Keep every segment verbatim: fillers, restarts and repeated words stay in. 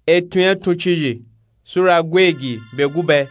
Etuyen tunchiji sura gwegi begube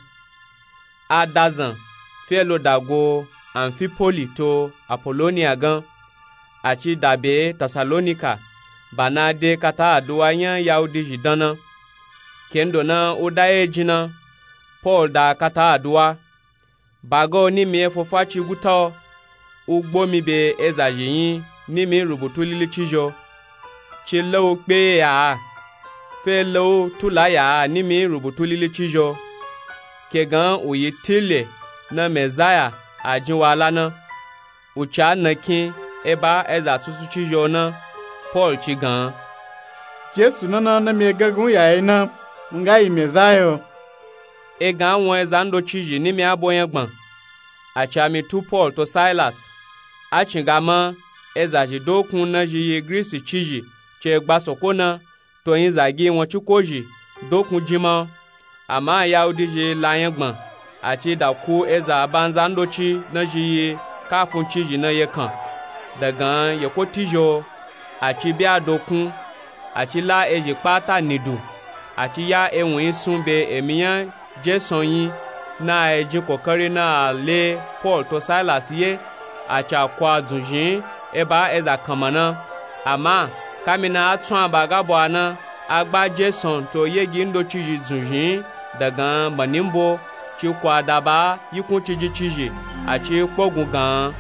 adazan felo dago Amphipoli to Apollonia gan achi dabe Thessalonica bana de kata aduwanyan Yahudi jidana kendo na odaye jina Paul da kata aduwa bago ni mi efofachi guto ugbo mi be ezajiyin ni mi rubutu lili chijo chilo pe ya fe lo tula ya ni mi rubutu lili chijo kegan oye tile na mezaya ajinwala na ucha nakin eba eza tutu chijo na Paul chigan Jesu nana na mi gagun ya ina ngai mezayo egan won eza ndo chiji ni mi aboyen gban acha mi tu Paul to Silas achingama eza jidokun na jiye Greece chiji che gbasokona to yin zagi won chukoji dokun jima ama Yahudi je layen gban achi da ku eza banza ndochi na jiye kafun chiji na yekan daga yekotijo achi bi adokun achi la eje pata nidu achi ya ewun sun be emiyan Jason yin na eje kokari na le Paul to Silas ye acha kwa dunjin eba eza kamana ama kamina atun abaga bwana agba Jason to yegi ndo chiji dunjin daga manimbo chi kwa daba yikun chiji chiji achi pogun gan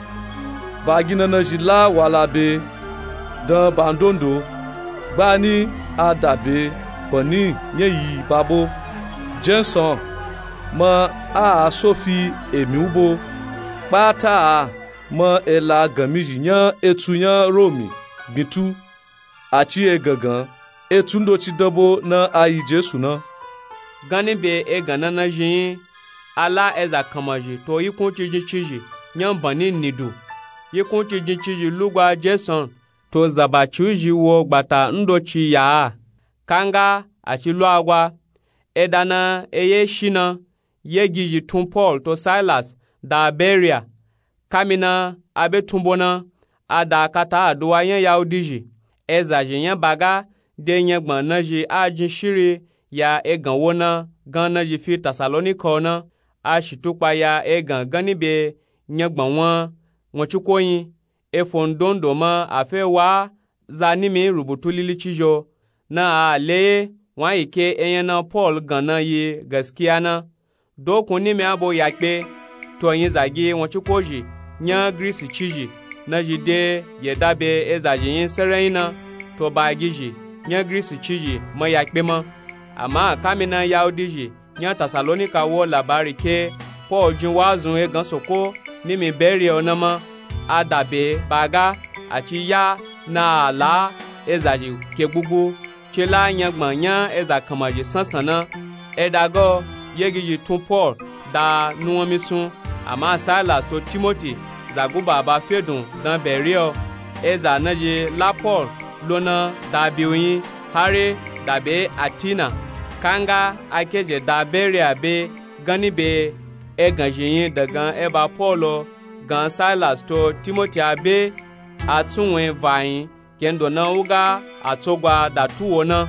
bagina na jila walabe dan bandondo gbani adabe boni yeyi babo Jason mo a sofi emi ubo pata mo ela gamiji yan etuyan romi gitu achi egangan etundo chi dobo na ayi Jesu na gani be egana na jin ala eza kamaji to yikun chiji chiji yan bani nidu yikun chiji chiji lugwa Jason to zabachuji wo gbata ndochi ya kanga achi luagwa edana eye shina yegiji tun Paul to Silas da Beria kamina abe tumbona ada kata aduwayen Yahudiji ezajiyen baga de nyegban naji ajin shiri ya egan wona gan naji fi Thessalonica na a shitupa ya egan ganibe nyegban won won chukoyin efondondo ma afe wa zanimi rubutu lili chijo na a leye wan ike eyena Paul gana yi gaskiya na dokun ni me abo yakpe to yin zagi won chukoji nya Greece chiji na jide yedabe ezaji yin serena to bagiji nya Greece chiji ma yakpe ma ama kamina Yahudiji nya Thessalonica wo labari ke Paul jin wazun egan soko ni mi beri onama adabe baga achi ya na la ezaji ke gbugbu chela nyagban nya eza kamaji sansana edago yegiji tun Paul da nuwamisun ama Silas to Timothy zaguba ba fedun dan berio eza naje la Paul lona da biyin hare dabe Atina kanga akeje da beria be gani be eganjiyin daga eba Paulo gan Silas to Timothy abe atunwe vayin kendo na uga atogwa da tuwona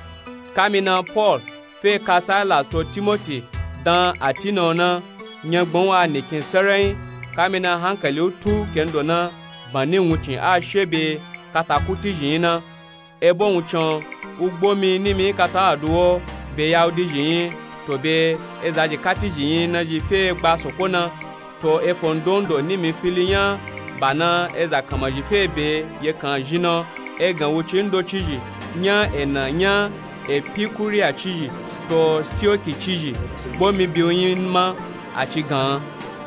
kamina Paul fe ka Silas to Timothy dan Atina na nyagbon wa nikin serein kamina hankali utu kendo na bani wucin a shebe katakuti jina ebo wucin ugbomi nimi kata aduwo be Yahudi jin to be ezaji kati jin na ji fe gba sokona to efondondo nimi filiyan bana eza kamaji fe be ye kan jina egan wucin do chiji nya ena nya epikuria chiji to stioki chiji gbomi bioyin ma achi gan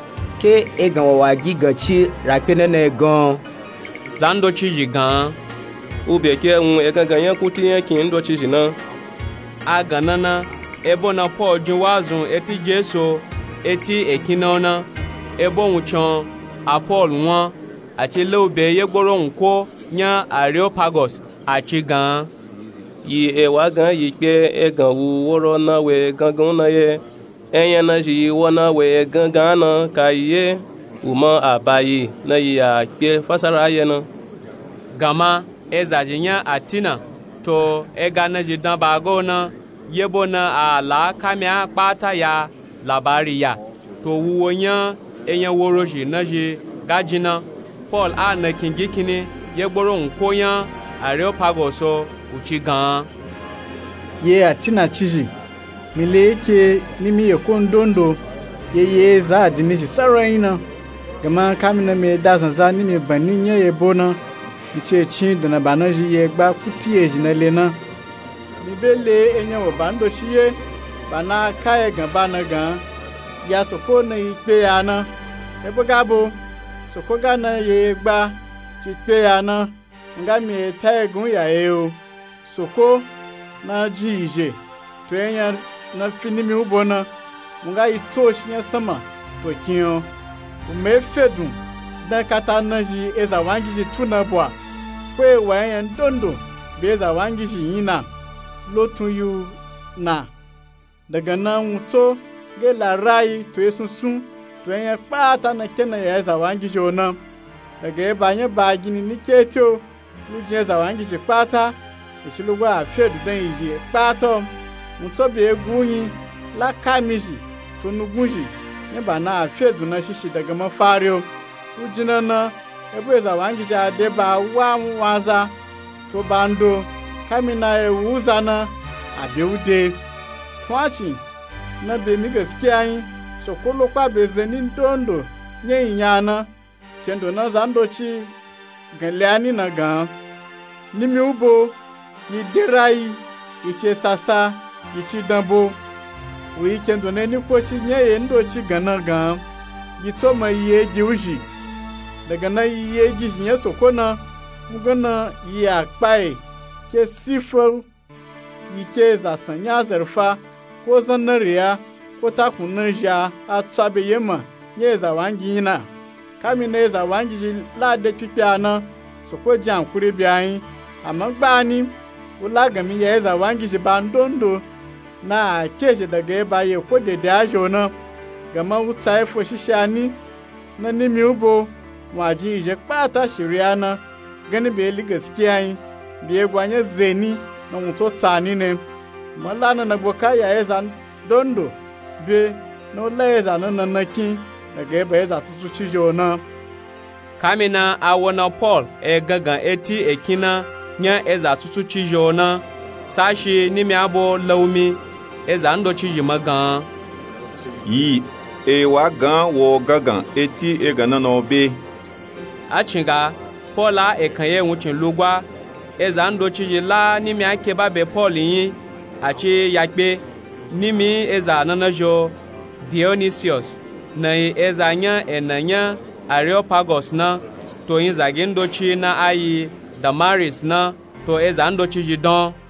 ke egan wa gigan chi rapenene gan zando chiji gan ube ke un egan gan yan kuti yan kin do chiji na aganana ebo na Paul jin wazun eti Jesu eti ekinona ebo nwuchon a Paul won ati leube yegboro nko nya Areopagus achi gan yi ewa gan yi pe egan wu woro na we gangan na ye eyan na ji wo na we gangan na kaiye uma abayi na yi a pe fasara ye na gama ezajinya Atina to ega na ji dan bago na yebo na ala kamia kpata ya labari ya to wuwonya enye woroji na ji gajina Paul a na kingikini yegboro nkonya Areopagoso uchi gan ye atina chiji mile yake nimi yakon dondo ye ye za adini shi saraina gama kamina me dazan za nimi banin ye yebo na iche chi dana banaji ye gba kuti ye jina lena mi bele enya wo bando chi ye bana kaye gan bana gan ya soko na ipe ya na ebo gabo soko ga na ye gba chi pe ya na nga mi ta egun ya e o soko na ji ije to enya na fini mi ubona nga ito shinya sama to kiyo ume fedun da kata na ji eza wangi ji tuna bwa kwe wayan dondo be eza wangi ji yina lotun yu na daga na muto ge la rai to esunsun to enya pata na kena ya eza wangi ji ona daga e banye bagini ni keto lu eza wangi ji pata ishilugwa afedu dan iji pata muto be egunyi la kamiji tunugunji nyeba na afedu na shishi daga mafario ujina na ebo eza wangi ja deba wa waza to bando kamina ewuza na abeude twachi na be mi gaskiya yin sokolo kwa bezenin dondo nye inyana kendo na zandochi galiani na gan nimi ubo yidirai iche sasa ichi dambo wi kendo ne ni kochi nye ye ndochi gana gan yito ma ye jiuji daga na ye ji nye sokona mugana ya kpai ke sifo yike za sanya zarfa ko zanariya ko takunan ja a tsabe yema nye za wangi yina kami na za wangi ji la de pipia na soko jan kuri biyan amma gbani ula gami ya za wangi ji bandondo na keje daga ba ye ko de dajo na gama utsa efo shishani na nimi ubo waji je kpata shiriana gani be li gaskiya yi biye gwanye zeni na muto tsani ne malana na boka ya eza dondo be no la eza na nanaki daga ba eza tutu chijo na kamina awona Paul e gaga eti ekina nya eza tutu chijo na sashi nimi abo laumi eza ndo chiji magan yi e wa gan wo gagan eti e gana no be achinga Paula e kanye wuchin lugwa eza ndo chiji la nimi ake babe Paul yin achi yakbe nimi eza nanajo Dionysius na eza nya enanya Areopagos na to yin zagin dochi na ayi Damaris na to eza ndo chiji don